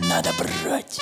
надо брать.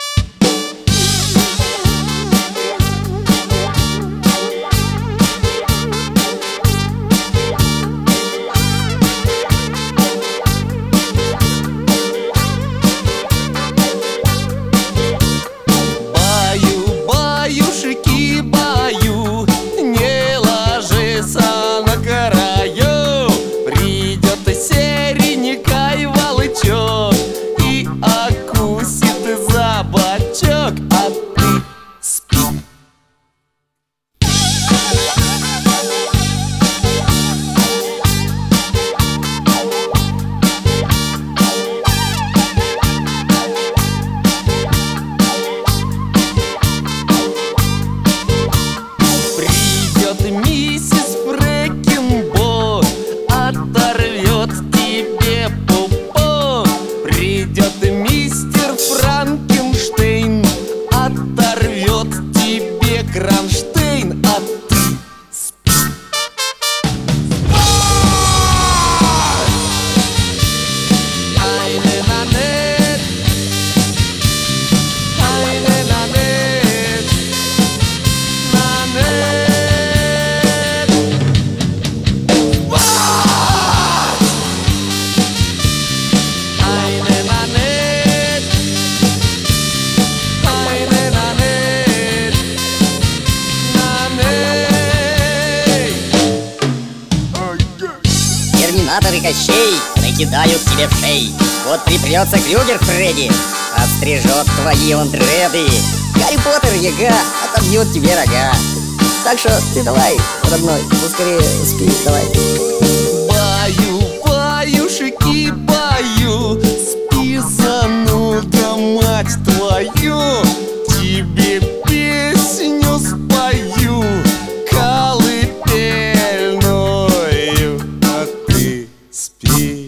Миссис Фрэкенбок оторвет тебе пупок. Придет мистер Франкенштейн, оторвет тебе кронштейн, а ты спи. Терминатор и Кощей накидают тебе в шей. Вот припрется Крюгер Фредди, отстрижет твои он дреды. Гарри Поттер яга отобьет тебе рога. Так что ты давай, родной, поскорее спи, давай. Баю, баюшки, баю, спи, зануда, мать твою. Тебе песню спою колыбельную, а ты спи.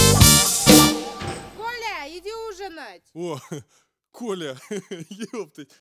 Иди ужинать. О, Коля, ёптать.